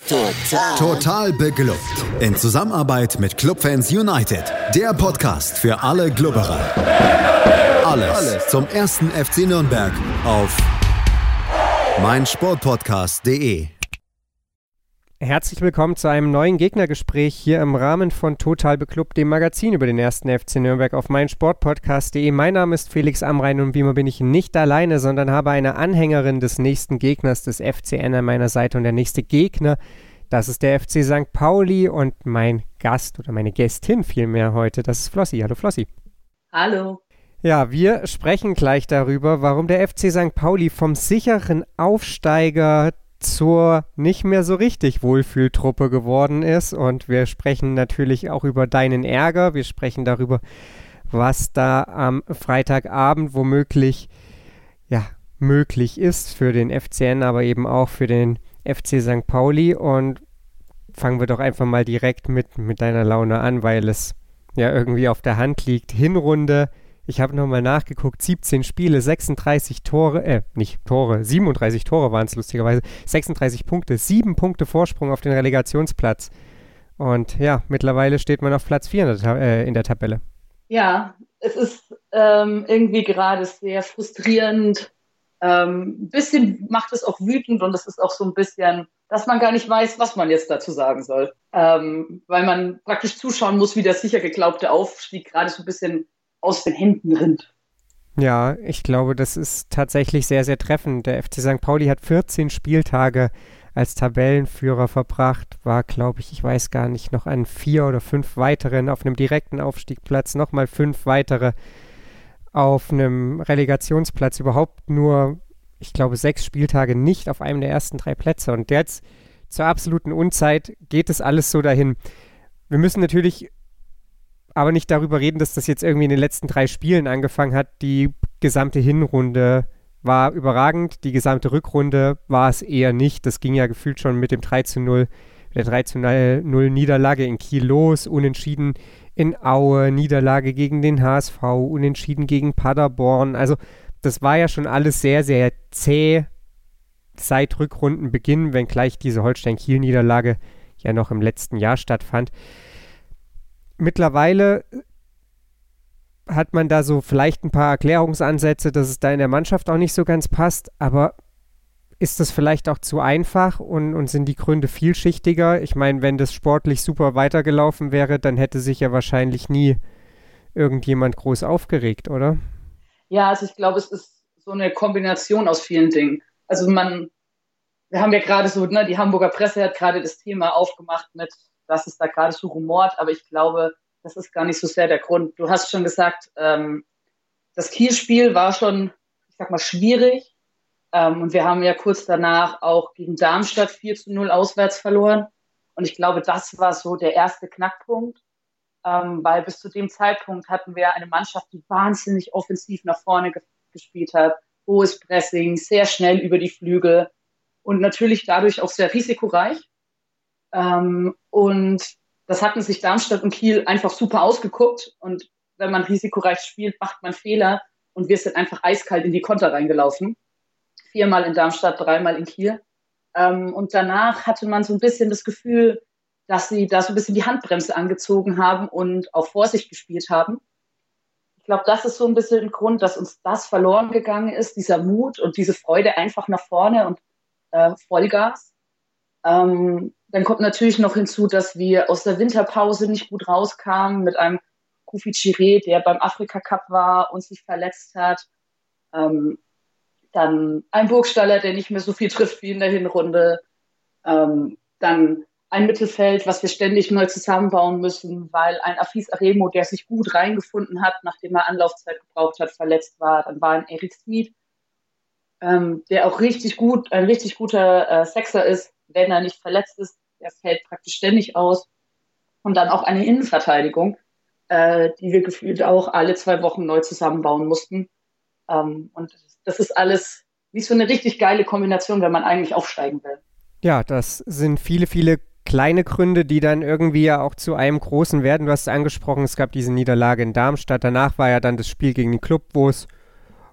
Total beglückt. In Zusammenarbeit mit Clubfans United. Der Podcast für alle Glubberer. Alles zum ersten FC Nürnberg auf meinsportpodcast.de. Herzlich willkommen zu einem neuen Gegnergespräch hier im Rahmen von Total Beklubbt, dem Magazin über den ersten FC Nürnberg auf meinsportpodcast.de. Mein Name ist Felix Amrain und wie immer bin ich nicht alleine, sondern habe eine Anhängerin des nächsten Gegners des FCN an meiner Seite. Und der nächste Gegner, das ist der FC St. Pauli und mein Gast oder meine Gästin vielmehr heute, das ist Flossi. Hallo Flossi. Hallo. Ja, wir sprechen gleich darüber, warum der FC St. Pauli vom sicheren Aufsteiger zur nicht mehr so richtig Wohlfühltruppe geworden ist, und wir sprechen natürlich auch über deinen Ärger, wir sprechen darüber, was da am Freitagabend womöglich möglich ist für den FCN, aber eben auch für den FC St. Pauli. Und fangen wir doch einfach mal direkt mit deiner Laune an, weil es ja irgendwie auf der Hand liegt. Hinrunde, ich habe nochmal nachgeguckt, 17 Spiele, 37 Tore, 37 Tore waren es lustigerweise, 36 Punkte, 7 Punkte Vorsprung auf den Relegationsplatz. Und ja, mittlerweile steht man auf Platz 4 in der Tabelle. Ja, es ist irgendwie gerade sehr frustrierend. Ein bisschen macht es auch wütend und es ist auch so ein bisschen, dass man gar nicht weiß, was man jetzt dazu sagen soll. Weil man praktisch zuschauen muss, wie der sicher geglaubte Aufstieg gerade so ein bisschen aus den Händen rinnt. Ja, ich glaube, das ist tatsächlich sehr, sehr treffend. Der FC St. Pauli hat 14 Spieltage als Tabellenführer verbracht, war, glaube ich weiß gar nicht, noch an 4 oder 5 weiteren auf einem direkten Aufstiegsplatz, nochmal 5 weitere auf einem Relegationsplatz, überhaupt nur, ich glaube, 6 Spieltage nicht auf einem der ersten 3 Plätze. Und jetzt zur absoluten Unzeit geht es alles so dahin. Wir müssen natürlich aber nicht darüber reden, dass das jetzt irgendwie in den letzten 3 Spielen angefangen hat. Die gesamte Hinrunde war überragend, die gesamte Rückrunde war es eher nicht. Das ging ja gefühlt schon mit dem 3:0, der 3:0 Niederlage in Kiel los, unentschieden in Aue, Niederlage gegen den HSV, unentschieden gegen Paderborn. Also das war ja schon alles sehr, sehr zäh seit Rückrundenbeginn, wenngleich diese Holstein-Kiel-Niederlage ja noch im letzten Jahr stattfand. Mittlerweile hat man da so vielleicht ein paar Erklärungsansätze, dass es da in der Mannschaft auch nicht so ganz passt, aber ist das vielleicht auch zu einfach und sind die Gründe vielschichtiger? Ich meine, wenn das sportlich super weitergelaufen wäre, dann hätte sich ja wahrscheinlich nie irgendjemand groß aufgeregt, oder? Ja, also ich glaube, es ist so eine Kombination aus vielen Dingen. Also wir haben ja gerade so, die Hamburger Presse hat gerade das Thema aufgemacht mit, dass es da gerade so rumort, aber ich glaube, das ist gar nicht so sehr der Grund. Du hast schon gesagt, das Kiel-Spiel war schon, ich sag mal, schwierig. Und wir haben ja kurz danach auch gegen Darmstadt 4:0 auswärts verloren. Und ich glaube, das war so der erste Knackpunkt, weil bis zu dem Zeitpunkt hatten wir eine Mannschaft, die wahnsinnig offensiv nach vorne gespielt hat. Hohes Pressing, sehr schnell über die Flügel und natürlich dadurch auch sehr risikoreich. Und das hatten sich Darmstadt und Kiel einfach super ausgeguckt. Und wenn man risikoreich spielt, macht man Fehler. Und wir sind einfach eiskalt in die Konter reingelaufen. 4-mal in Darmstadt, 3-mal in Kiel. Und danach hatte man so ein bisschen das Gefühl, dass sie da so ein bisschen die Handbremse angezogen haben und auf Vorsicht gespielt haben. Ich glaube, das ist so ein bisschen ein Grund, dass uns das verloren gegangen ist, dieser Mut und diese Freude einfach nach vorne und Vollgas. Dann kommt natürlich noch hinzu, dass wir aus der Winterpause nicht gut rauskamen mit einem Kofi Chiré, der beim Afrika Cup war und sich verletzt hat. Dann ein Burgstaller, der nicht mehr so viel trifft wie in der Hinrunde. Dann ein Mittelfeld, was wir ständig neu zusammenbauen müssen, weil ein Afis Aremo, der sich gut reingefunden hat, nachdem er Anlaufzeit gebraucht hat, verletzt war. Dann war ein Erik Smith, der auch ein richtig guter Sechser ist, wenn er nicht verletzt ist. Der fällt praktisch ständig aus. Und dann auch eine Innenverteidigung, die wir gefühlt auch alle 2 Wochen neu zusammenbauen mussten. Und das ist alles nicht so eine richtig geile Kombination, wenn man eigentlich aufsteigen will. Ja, das sind viele, viele kleine Gründe, die dann irgendwie ja auch zu einem großen werden. Du hast es angesprochen, es gab diese Niederlage in Darmstadt. Danach war ja dann das Spiel gegen den Club, wo es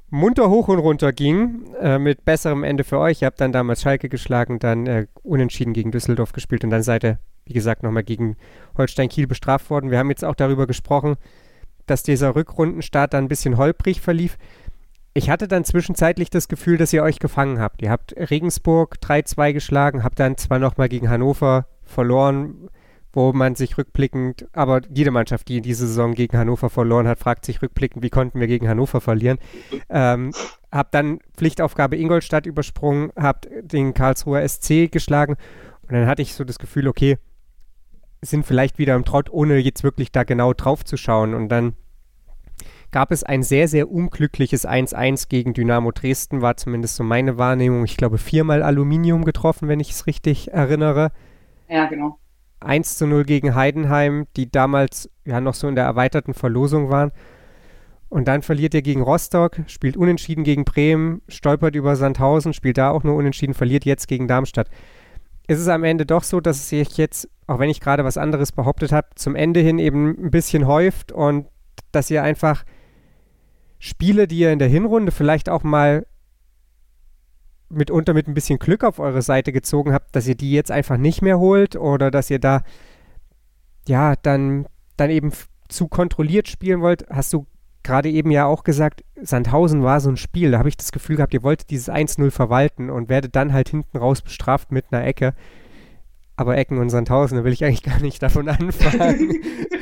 munter hoch und runter ging, mit besserem Ende für euch. Ihr habt dann damals Schalke geschlagen, dann unentschieden gegen Düsseldorf gespielt und dann seid ihr, wie gesagt, nochmal gegen Holstein Kiel bestraft worden. Wir haben jetzt auch darüber gesprochen, dass dieser Rückrundenstart dann ein bisschen holprig verlief. Ich hatte dann zwischenzeitlich das Gefühl, dass ihr euch gefangen habt. Ihr habt Regensburg 3-2 geschlagen, habt dann zwar nochmal gegen Hannover verloren, wo man sich rückblickend, aber jede Mannschaft, die in dieser Saison gegen Hannover verloren hat, fragt sich rückblickend, wie konnten wir gegen Hannover verlieren? Habt dann Pflichtaufgabe Ingolstadt übersprungen, habt den Karlsruher SC geschlagen und dann hatte ich so das Gefühl, okay, sind vielleicht wieder im Trott, ohne jetzt wirklich da genau drauf zu schauen. Und dann gab es ein sehr, sehr unglückliches 1-1 gegen Dynamo Dresden, war zumindest so meine Wahrnehmung. Ich glaube, 4-mal Aluminium getroffen, wenn ich es richtig erinnere. Ja, genau. 1-0 gegen Heidenheim, die damals ja noch so in der erweiterten Verlosung waren. Und dann verliert ihr gegen Rostock, spielt unentschieden gegen Bremen, stolpert über Sandhausen, spielt da auch nur unentschieden, verliert jetzt gegen Darmstadt. Ist es am Ende doch so, dass es sich jetzt, auch wenn ich gerade was anderes behauptet habe, zum Ende hin eben ein bisschen häuft und dass ihr einfach Spiele, die ihr in der Hinrunde vielleicht auch mal mitunter mit ein bisschen Glück auf eure Seite gezogen habt, dass ihr die jetzt einfach nicht mehr holt oder dass ihr da ja dann eben zu kontrolliert spielen wollt? Hast du gerade eben ja auch gesagt, Sandhausen war so ein Spiel, da habe ich das Gefühl gehabt, ihr wolltet dieses 1-0 verwalten und werdet dann halt hinten raus bestraft mit einer Ecke. Aber Ecken und Sandhausen, da will ich eigentlich gar nicht davon anfangen.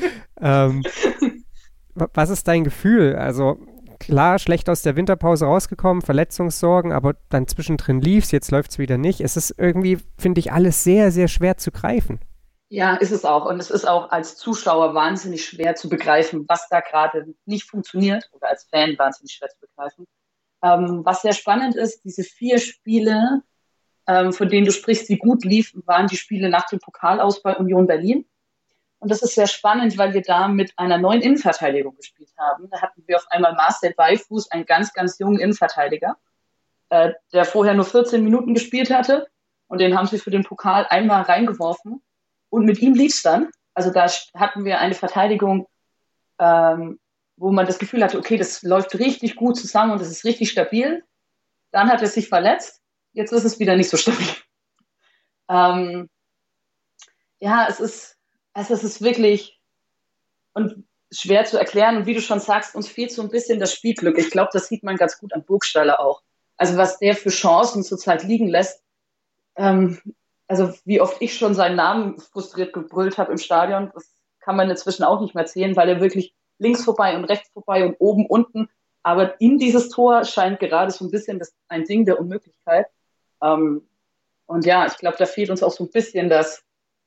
Was ist dein Gefühl? Also klar, schlecht aus der Winterpause rausgekommen, Verletzungssorgen, aber dann zwischendrin lief's, jetzt läuft's wieder nicht. Es ist irgendwie, finde ich, alles sehr, sehr schwer zu greifen. Ja, ist es auch. Und es ist auch als Zuschauer wahnsinnig schwer zu begreifen, was da gerade nicht funktioniert oder als Fan wahnsinnig schwer zu begreifen. Was sehr spannend ist, diese 4 Spiele, von denen du sprichst, die gut liefen, waren die Spiele nach dem Pokal aus bei Union Berlin. Und das ist sehr spannend, weil wir da mit einer neuen Innenverteidigung gespielt haben. Da hatten wir auf einmal Marcel Beifuß, einen ganz, ganz jungen Innenverteidiger, der vorher nur 14 Minuten gespielt hatte. Und den haben sie für den Pokal einmal reingeworfen. Und mit ihm lief es dann. Also da hatten wir eine Verteidigung, wo man das Gefühl hatte, okay, das läuft richtig gut zusammen und das ist richtig stabil. Dann hat er sich verletzt. Jetzt ist es wieder nicht so stabil. Ja, es ist wirklich und schwer zu erklären. Und wie du schon sagst, uns fehlt so ein bisschen das Spielglück. Ich glaube, das sieht man ganz gut an Burgstaller auch. Also was der für Chancen zurzeit liegen lässt. Also wie oft ich schon seinen Namen frustriert gebrüllt habe im Stadion, das kann man inzwischen auch nicht mehr zählen, weil er wirklich links vorbei und rechts vorbei und oben, unten. Aber in dieses Tor scheint gerade so ein bisschen ein Ding der Unmöglichkeit. Und ja, ich glaube, da fehlt uns auch so ein bisschen das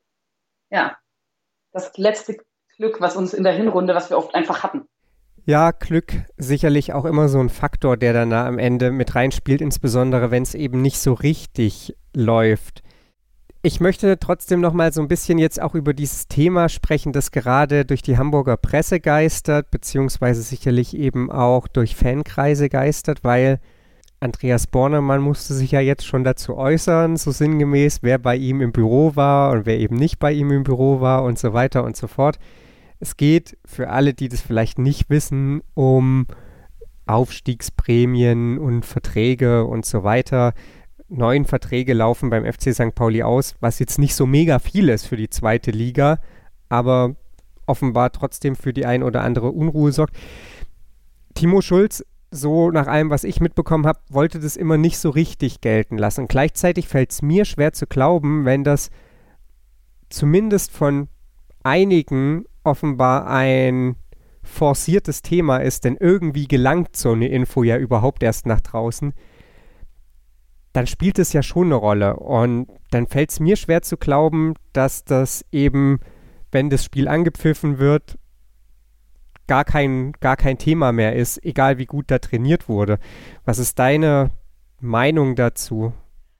letzte Glück, was uns in der Hinrunde, was wir oft einfach hatten. Ja, Glück sicherlich auch immer so ein Faktor, der dann am Ende mit reinspielt, insbesondere wenn es eben nicht so richtig läuft. Ich möchte trotzdem noch mal so ein bisschen jetzt auch über dieses Thema sprechen, das gerade durch die Hamburger Presse geistert, beziehungsweise sicherlich eben auch durch Fankreise geistert, weil Andreas Bornemann musste sich ja jetzt schon dazu äußern, so sinngemäß, wer bei ihm im Büro war und wer eben nicht bei ihm im Büro war und so weiter und so fort. Es geht für alle, die das vielleicht nicht wissen, um Aufstiegsprämien und Verträge und so weiter. 9 Verträge laufen beim FC St. Pauli aus, was jetzt nicht so mega viel ist für die zweite Liga, aber offenbar trotzdem für die ein oder andere Unruhe sorgt. Timo Schulz, so nach allem, was ich mitbekommen habe, wollte das immer nicht so richtig gelten lassen. Und gleichzeitig fällt es mir schwer zu glauben, wenn das zumindest von einigen offenbar ein forciertes Thema ist, denn irgendwie gelangt so eine Info ja überhaupt erst nach draußen, dann spielt es ja schon eine Rolle. Und dann fällt es mir schwer zu glauben, dass das eben, wenn das Spiel angepfiffen wird, gar kein Thema mehr ist, egal wie gut da trainiert wurde. Was ist deine Meinung dazu?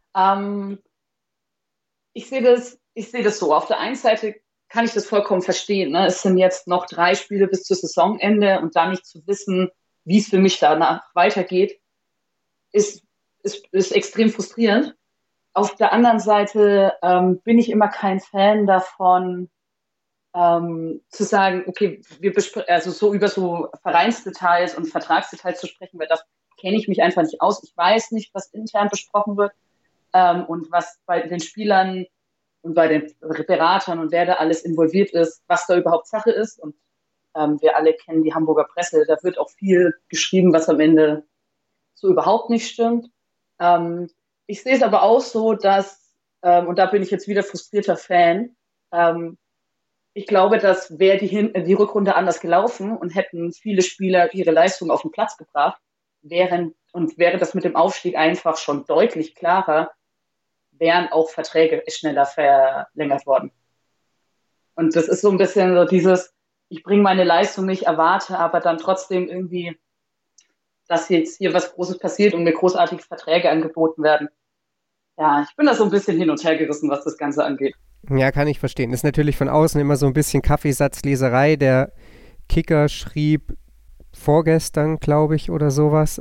Ich sehe das so. Auf der einen Seite kann ich das vollkommen verstehen. Ne? Es sind jetzt noch 3 Spiele bis zum Saisonende und da nicht zu wissen, wie es für mich danach weitergeht, ist extrem frustrierend. Auf der anderen Seite bin ich immer kein Fan davon, zu sagen, okay, wir so über so Vereinsdetails und Vertragsdetails zu sprechen, weil das kenne ich mich einfach nicht aus. Ich weiß nicht, was intern besprochen wird und was bei den Spielern und bei den Beratern und wer da alles involviert ist, was da überhaupt Sache ist. Und wir alle kennen die Hamburger Presse, da wird auch viel geschrieben, was am Ende so überhaupt nicht stimmt. Ich sehe es aber auch so, dass, und da bin ich jetzt wieder frustrierter Fan, ich glaube, dass wäre die Rückrunde anders gelaufen und hätten viele Spieler ihre Leistung auf den Platz gebracht, wäre das mit dem Aufstieg einfach schon deutlich klarer, wären auch Verträge schneller verlängert worden. Und das ist so ein bisschen so dieses, ich bringe meine Leistung nicht, erwarte aber dann trotzdem irgendwie, dass jetzt hier was Großes passiert und mir großartige Verträge angeboten werden. Ja, ich bin da so ein bisschen hin und her gerissen, was das Ganze angeht. Ja, kann ich verstehen. Ist natürlich von außen immer so ein bisschen Kaffeesatzleserei. Der Kicker schrieb vorgestern, glaube ich, oder sowas,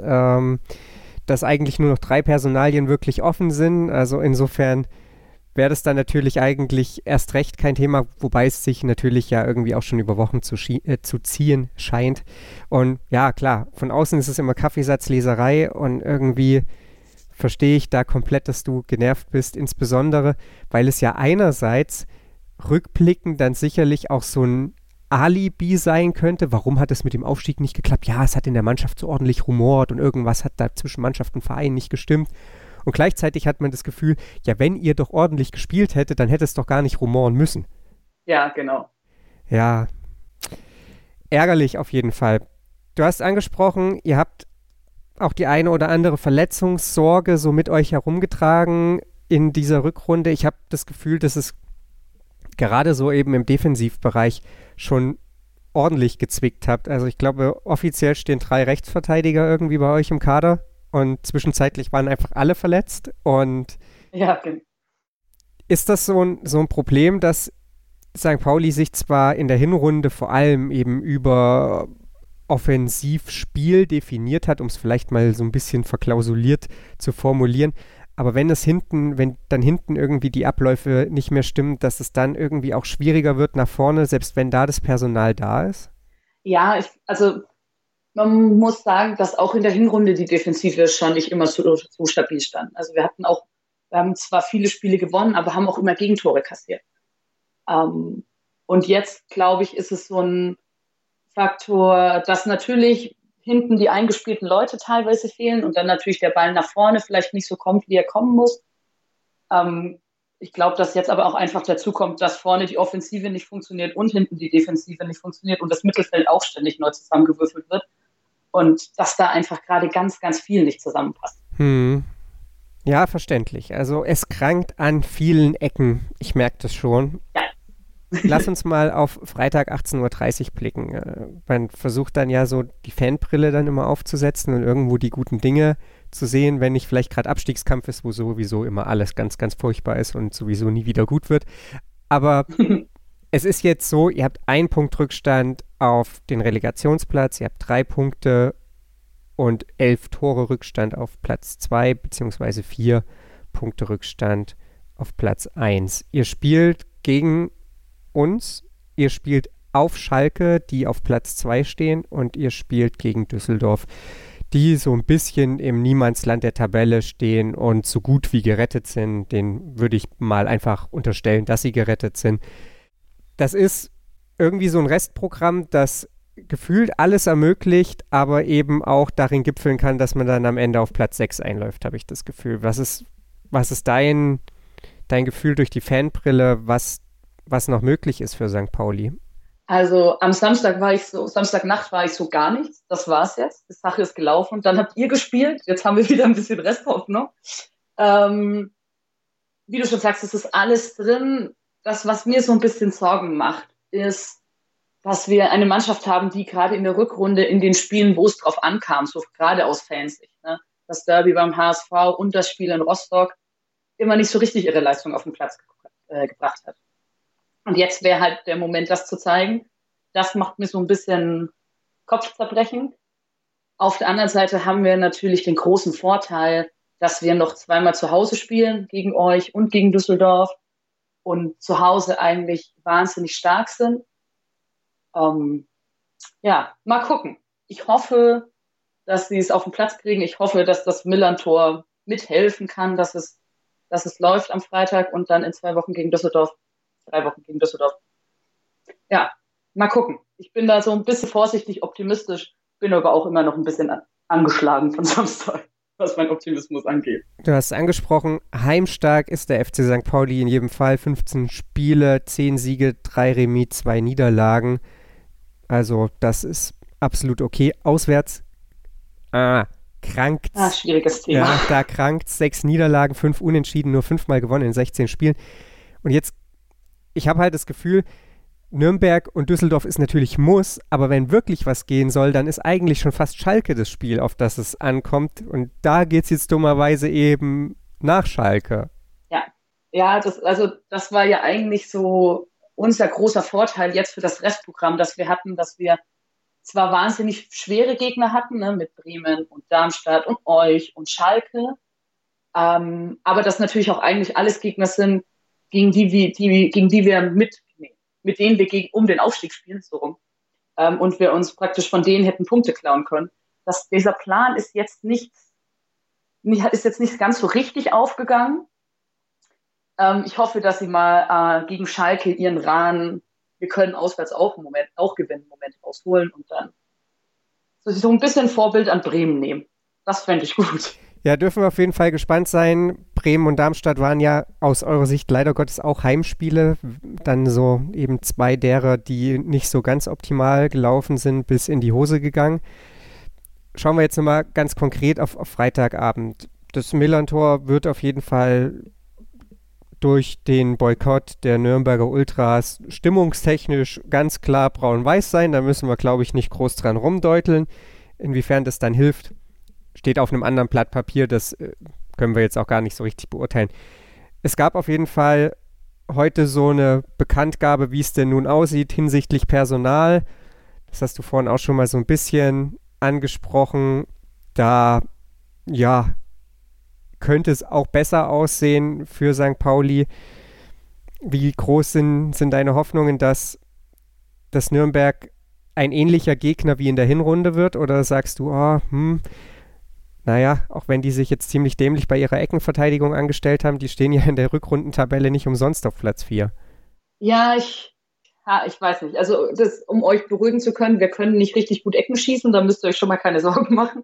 dass eigentlich nur noch 3 Personalien wirklich offen sind. Also insofern wäre das dann natürlich eigentlich erst recht kein Thema, wobei es sich natürlich ja irgendwie auch schon über Wochen zu ziehen scheint. Und ja, klar, von außen ist es immer Kaffeesatzleserei und irgendwie verstehe ich da komplett, dass du genervt bist, insbesondere, weil es ja einerseits rückblickend dann sicherlich auch so ein Alibi sein könnte. Warum hat es mit dem Aufstieg nicht geklappt? Ja, es hat in der Mannschaft so ordentlich rumort und irgendwas hat da zwischen Mannschaft und Verein nicht gestimmt. Und gleichzeitig hat man das Gefühl, ja, wenn ihr doch ordentlich gespielt hättet, dann hätte es doch gar nicht rumoren müssen. Ja, genau. Ja, ärgerlich auf jeden Fall. Du hast angesprochen, ihr habt auch die eine oder andere Verletzungssorge so mit euch herumgetragen in dieser Rückrunde. Ich habe das Gefühl, dass es gerade so eben im Defensivbereich schon ordentlich gezwickt habt. Also ich glaube, offiziell stehen 3 Rechtsverteidiger irgendwie bei euch im Kader und zwischenzeitlich waren einfach alle verletzt. Und ja, okay. Ist das so ein Problem, dass St. Pauli sich zwar in der Hinrunde vor allem eben über Offensivspiel definiert hat, um es vielleicht mal so ein bisschen verklausuliert zu formulieren, aber wenn dann hinten irgendwie die Abläufe nicht mehr stimmen, dass es dann irgendwie auch schwieriger wird nach vorne, selbst wenn da das Personal da ist? Ja, also man muss sagen, dass auch in der Hinrunde die Defensive schon nicht immer so stabil stand. Also wir haben zwar viele Spiele gewonnen, aber haben auch immer Gegentore kassiert. Und jetzt, glaube ich, ist es so ein Faktor, dass natürlich hinten die eingespielten Leute teilweise fehlen und dann natürlich der Ball nach vorne vielleicht nicht so kommt, wie er kommen muss. Ich glaube, dass jetzt aber auch einfach dazu kommt, dass vorne die Offensive nicht funktioniert und hinten die Defensive nicht funktioniert und das Mittelfeld auch ständig neu zusammengewürfelt wird und dass da einfach gerade ganz, ganz viel nicht zusammenpasst. Ja, verständlich. Also es krankt an vielen Ecken. Ich merke das schon. Ja. Lass uns mal auf Freitag 18:30 Uhr blicken. Man versucht dann ja so die Fanbrille dann immer aufzusetzen und irgendwo die guten Dinge zu sehen, wenn nicht vielleicht gerade Abstiegskampf ist, wo sowieso immer alles ganz, ganz furchtbar ist und sowieso nie wieder gut wird. Aber es ist jetzt so, ihr habt 1 Punkt Rückstand auf den Relegationsplatz, ihr habt 3 Punkte und 11 Tore Rückstand auf Platz 2, beziehungsweise 4 Punkte Rückstand auf Platz 1. Ihr spielt gegen uns, ihr spielt auf Schalke, die auf Platz 2 stehen, und ihr spielt gegen Düsseldorf, die so ein bisschen im Niemandsland der Tabelle stehen und so gut wie gerettet sind. Den würde ich mal einfach unterstellen, dass sie gerettet sind. Das ist irgendwie so ein Restprogramm, das gefühlt alles ermöglicht, aber eben auch darin gipfeln kann, dass man dann am Ende auf Platz 6 einläuft, habe ich das Gefühl. Was ist dein Gefühl durch die Fanbrille, was noch möglich ist für St. Pauli? Also am Samstagnacht war ich so gar nichts. Das war's jetzt. Die Sache ist gelaufen. Dann habt ihr gespielt. Jetzt haben wir wieder ein bisschen Resthoffnung. Wie du schon sagst, es ist alles drin. Das, was mir so ein bisschen Sorgen macht, ist, dass wir eine Mannschaft haben, die gerade in der Rückrunde in den Spielen, wo es drauf ankam, so gerade aus Fansicht, ne? Das Derby beim HSV und das Spiel in Rostock, immer nicht so richtig ihre Leistung auf den Platz gebracht hat. Und jetzt wäre halt der Moment, das zu zeigen. Das macht mir so ein bisschen Kopfzerbrechen. Auf der anderen Seite haben wir natürlich den großen Vorteil, dass wir noch 2-mal zu Hause spielen, gegen euch und gegen Düsseldorf, und zu Hause eigentlich wahnsinnig stark sind. Ja, mal gucken. Ich hoffe, dass sie es auf den Platz kriegen. Ich hoffe, dass das Millern-Tor mithelfen kann, dass es läuft am Freitag und dann in 3 Wochen gegen Düsseldorf. Ja, mal gucken. Ich bin da so ein bisschen vorsichtig optimistisch, bin aber auch immer noch ein bisschen angeschlagen von Samstag, was mein Optimismus angeht. Du hast angesprochen, heimstark ist der FC St. Pauli in jedem Fall. 15 Spiele, 10 Siege, 3 Remis, 2 Niederlagen. Also das ist absolut okay. Auswärts krankt's. Schwieriges Thema. Ja, da krankt's. 6 Niederlagen, 5 Unentschieden, nur 5-mal gewonnen in 16 Spielen. Und jetzt, ich habe halt das Gefühl, Nürnberg und Düsseldorf ist natürlich Muss, aber wenn wirklich was gehen soll, dann ist eigentlich schon fast Schalke das Spiel, auf das es ankommt. Und da geht es jetzt dummerweise eben nach Schalke. Ja, das war ja eigentlich so unser großer Vorteil jetzt für das Restprogramm, das wir hatten, dass wir zwar wahnsinnig schwere Gegner hatten, ne, mit Bremen und Darmstadt und euch und Schalke, aber das natürlich auch eigentlich alles Gegner sind, gegen die wir mit denen wir um den Aufstieg spielen, so rum. Und wir uns praktisch von denen hätten Punkte klauen können. Dieser Plan ist jetzt nicht ganz so richtig aufgegangen. Ich hoffe, dass sie mal gegen Schalke ihren Rahn, wir können auswärts auch gewinnen, Moment rausholen und dann so ein bisschen Vorbild an Bremen nehmen. Das fände ich gut. Ja, dürfen wir auf jeden Fall gespannt sein. Bremen und Darmstadt waren ja aus eurer Sicht leider Gottes auch Heimspiele. Dann so eben 2 derer, die nicht so ganz optimal gelaufen sind, bis in die Hose gegangen. Schauen wir jetzt nochmal ganz konkret auf Freitagabend. Das Millern-Tor wird auf jeden Fall durch den Boykott der Nürnberger Ultras stimmungstechnisch ganz klar braun-weiß sein. Da müssen wir, glaube ich, nicht groß dran rumdeuteln. Inwiefern das dann hilft, steht auf einem anderen Blatt Papier, das können wir jetzt auch gar nicht so richtig beurteilen. Es gab auf jeden Fall heute so eine Bekanntgabe, wie es denn nun aussieht hinsichtlich Personal. Das hast du vorhin auch schon mal so ein bisschen angesprochen. Da, ja, könnte es auch besser aussehen für St. Pauli. Wie groß sind deine Hoffnungen, dass das Nürnberg ein ähnlicher Gegner wie in der Hinrunde wird? Oder sagst du, naja, auch wenn die sich jetzt ziemlich dämlich bei ihrer Eckenverteidigung angestellt haben, die stehen ja in der Rückrundentabelle nicht umsonst auf Platz 4. Ja, ich weiß nicht. Also, um euch beruhigen zu können, wir können nicht richtig gut Ecken schießen, da müsst ihr euch schon mal keine Sorgen machen.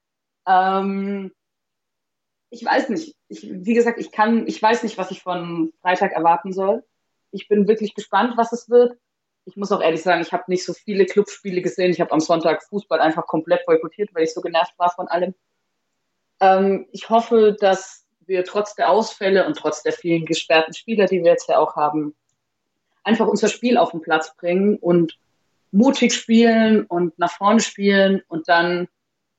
Ich weiß nicht. Wie gesagt, ich weiß nicht, was ich von Freitag erwarten soll. Ich bin wirklich gespannt, was es wird. Ich muss auch ehrlich sagen, ich habe nicht so viele Clubspiele gesehen. Ich habe am Sonntag Fußball einfach komplett boykottiert, weil ich so genervt war von allem. Ich hoffe, dass wir trotz der Ausfälle und trotz der vielen gesperrten Spieler, die wir jetzt ja auch haben, einfach unser Spiel auf den Platz bringen und mutig spielen und nach vorne spielen und dann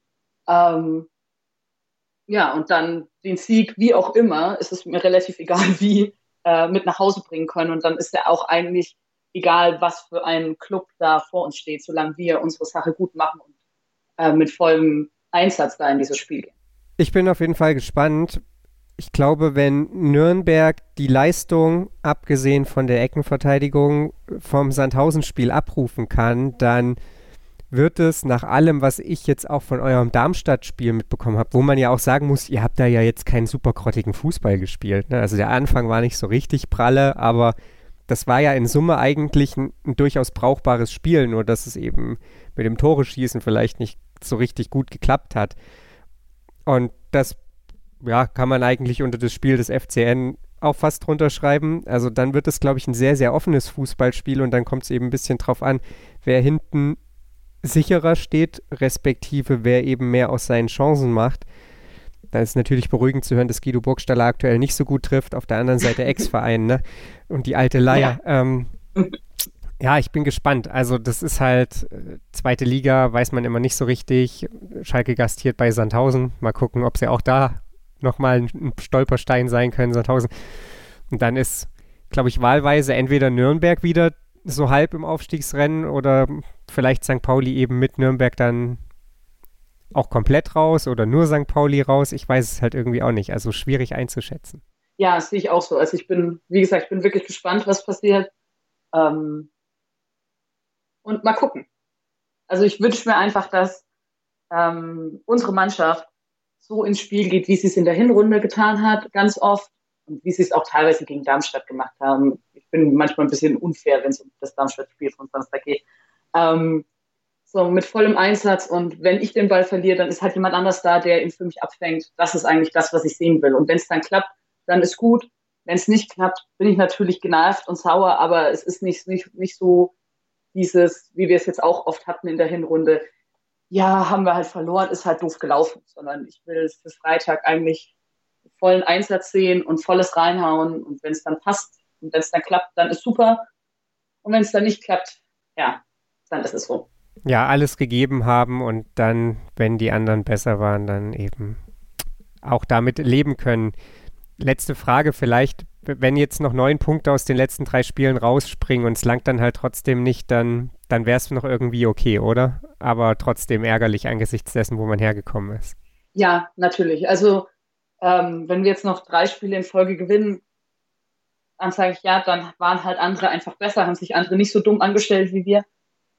und dann den Sieg, wie auch immer, ist es mir relativ egal, wie, mit nach Hause bringen können. Und dann ist ja auch eigentlich egal, was für ein Club da vor uns steht, solange wir unsere Sache gut machen und mit vollem Einsatz da in dieses Spiel gehen. Ich bin auf jeden Fall gespannt. Ich glaube, wenn Nürnberg die Leistung, abgesehen von der Eckenverteidigung, vom Sandhausen-Spiel abrufen kann, dann wird es nach allem, was ich jetzt auch von eurem Darmstadt-Spiel mitbekommen habe, wo man ja auch sagen muss, ihr habt da ja jetzt keinen super grottigen Fußball gespielt. Ne? Also der Anfang war nicht so richtig pralle, aber das war ja in Summe eigentlich ein durchaus brauchbares Spiel, nur dass es eben mit dem Tore-Schießen vielleicht nicht so richtig gut geklappt hat. Und das kann man eigentlich unter das Spiel des FCN auch fast drunter schreiben. Also dann wird es, glaube ich, ein sehr, sehr offenes Fußballspiel und dann kommt es eben ein bisschen drauf an, wer hinten sicherer steht, respektive wer eben mehr aus seinen Chancen macht. Da ist natürlich beruhigend zu hören, dass Guido Burgstaller aktuell nicht so gut trifft. Auf der anderen Seite Ex-Verein, ne? Und die alte Leier. Ja. Ich bin gespannt. Also das ist halt zweite Liga, weiß man immer nicht so richtig. Schalke gastiert bei Sandhausen. Mal gucken, ob sie auch da nochmal ein Stolperstein sein können, Sandhausen. Und dann ist, glaube ich, wahlweise entweder Nürnberg wieder so halb im Aufstiegsrennen oder vielleicht St. Pauli eben mit Nürnberg dann auch komplett raus oder nur St. Pauli raus. Ich weiß es halt irgendwie auch nicht. Also schwierig einzuschätzen. Ja, das sehe ich auch so. Also ich bin wirklich gespannt, was passiert. Und mal gucken. Also ich wünsche mir einfach, dass unsere Mannschaft so ins Spiel geht, wie sie es in der Hinrunde getan hat, ganz oft, und wie sie es auch teilweise gegen Darmstadt gemacht haben. Ich bin manchmal ein bisschen unfair, wenn es um das Darmstadt-Spiel von Samstag geht. So mit vollem Einsatz, und wenn ich den Ball verliere, dann ist halt jemand anders da, der ihn für mich abfängt. Das ist eigentlich das, was ich sehen will. Und wenn es dann klappt, dann ist gut. Wenn es nicht klappt, bin ich natürlich genervt und sauer, aber es ist nicht so dieses, wie wir es jetzt auch oft hatten in der Hinrunde, ja, haben wir halt verloren, ist halt doof gelaufen, sondern ich will es für Freitag eigentlich vollen Einsatz sehen und volles reinhauen, und wenn es dann passt und wenn es dann klappt, dann ist super, und wenn es dann nicht klappt, ja, dann ist es so. Ja, alles gegeben haben und dann, wenn die anderen besser waren, dann eben auch damit leben können. Letzte Frage vielleicht, wenn jetzt noch 9 Punkte aus den letzten 3 Spielen rausspringen und es langt dann halt trotzdem nicht, dann wäre es noch irgendwie okay, oder? Aber trotzdem ärgerlich angesichts dessen, wo man hergekommen ist. Ja, natürlich. Also wenn wir jetzt noch 3 Spiele in Folge gewinnen, dann sage ich, ja, dann waren halt andere einfach besser, haben sich andere nicht so dumm angestellt wie wir.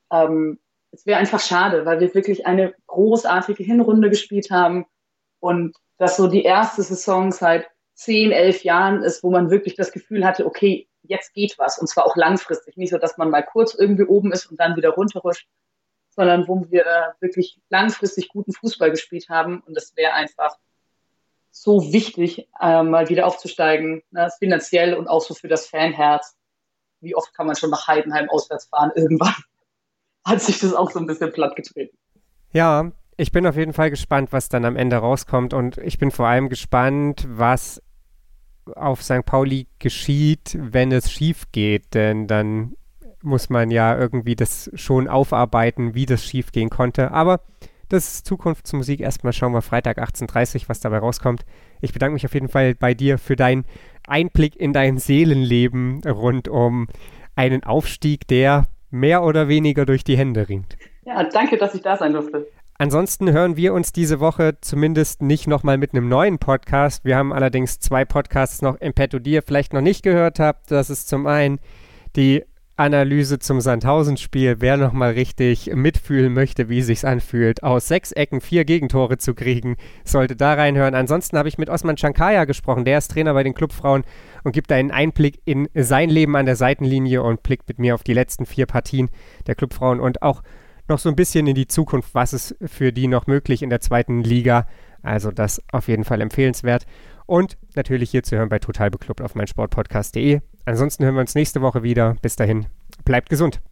Es wäre einfach schade, weil wir wirklich eine großartige Hinrunde gespielt haben und das so die erste Saison seit 10, 11 Jahren ist, wo man wirklich das Gefühl hatte, okay, jetzt geht was, und zwar auch langfristig. Nicht so, dass man mal kurz irgendwie oben ist und dann wieder runterrutscht, sondern wo wir wirklich langfristig guten Fußball gespielt haben, und das wäre einfach so wichtig, mal wieder aufzusteigen, ne, finanziell und auch so für das Fanherz. Wie oft kann man schon nach Heidenheim auswärts fahren? Irgendwann hat sich das auch so ein bisschen platt getreten. Ja, ich bin auf jeden Fall gespannt, was dann am Ende rauskommt, und ich bin vor allem gespannt, was auf St. Pauli geschieht, wenn es schief geht, denn dann muss man ja irgendwie das schon aufarbeiten, wie das schief gehen konnte, aber das ist Zukunftsmusik. Erstmal schauen wir Freitag 18:30 Uhr, was dabei rauskommt. Ich bedanke mich auf jeden Fall bei dir für deinen Einblick in dein Seelenleben rund um einen Aufstieg, der mehr oder weniger durch die Hände ringt. Ja, danke, dass ich da sein durfte. Ansonsten hören wir uns diese Woche zumindest nicht nochmal mit einem neuen Podcast. Wir haben allerdings 2 Podcasts noch im Petto, die ihr vielleicht noch nicht gehört habt. Das ist zum einen die Analyse zum Sandhausen-Spiel. Wer nochmal richtig mitfühlen möchte, wie es sich anfühlt, aus 6 Ecken 4 Gegentore zu kriegen, sollte da reinhören. Ansonsten habe ich mit Osman Chankaya gesprochen. Der ist Trainer bei den Clubfrauen und gibt einen Einblick in sein Leben an der Seitenlinie und blickt mit mir auf die letzten 4 Partien der Clubfrauen und auch noch so ein bisschen in die Zukunft, was ist für die noch möglich in der 2. Liga. Also das auf jeden Fall empfehlenswert. Und natürlich hier zu hören bei Total Beklubbt auf meinsportpodcast.de. Ansonsten hören wir uns nächste Woche wieder. Bis dahin, bleibt gesund.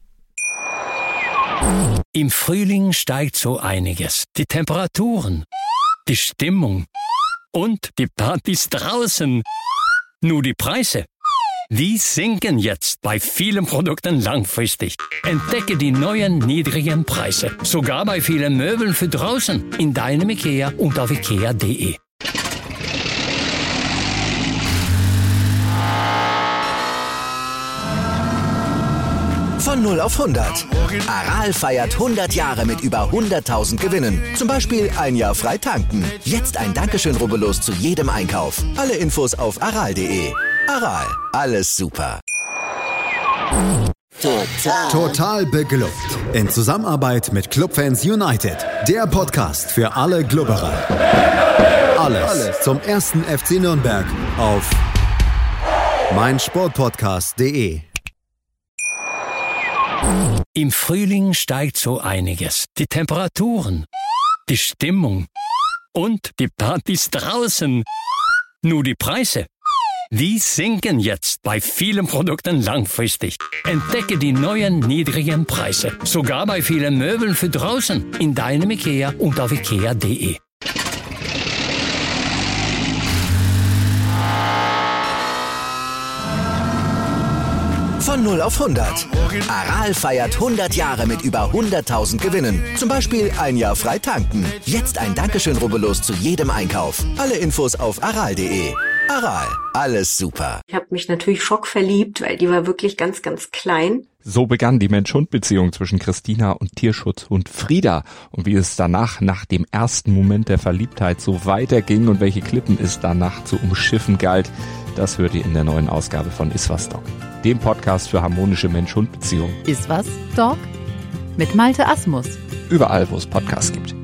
Im Frühling steigt so einiges. Die Temperaturen, die Stimmung und die Partys draußen. Nur die Preise, die sinken jetzt bei vielen Produkten langfristig. Entdecke die neuen niedrigen Preise. Sogar bei vielen Möbeln für draußen. In deinem IKEA und auf ikea.de. Von 0 auf 100. Aral feiert 100 Jahre mit über 100.000 Gewinnen. Zum Beispiel ein Jahr frei tanken. Jetzt ein Dankeschön, rubbellos zu jedem Einkauf. Alle Infos auf aral.de. Aral, alles super. Total beglückt. In Zusammenarbeit mit Clubfans United. Der Podcast für alle Glubberer. Alles zum 1. FC Nürnberg auf meinsportpodcast.de. Im Frühling steigt so einiges. Die Temperaturen, die Stimmung und die Partys draußen. Nur die Preise, die sinken jetzt bei vielen Produkten langfristig. Entdecke die neuen niedrigen Preise. Sogar bei vielen Möbeln für draußen. In deinem IKEA und auf ikea.de. Von 0 auf 100. Aral feiert 100 Jahre mit über 100.000 Gewinnen. Zum Beispiel ein Jahr frei tanken. Jetzt ein Dankeschön, rubbellos zu jedem Einkauf. Alle Infos auf aral.de. Aral, alles super. Ich habe mich natürlich schockverliebt, weil die war wirklich ganz, ganz klein. So begann die Mensch-Hund-Beziehung zwischen Christina und Tierschutzhund Frieda. Und wie es danach, nach dem ersten Moment der Verliebtheit, so weiterging und welche Klippen es danach zu umschiffen galt, das hört ihr in der neuen Ausgabe von Iswas Dog, dem Podcast für harmonische Mensch-Hund-Beziehungen. Iswas Dog? Mit Malte Asmus. Überall, wo es Podcasts gibt.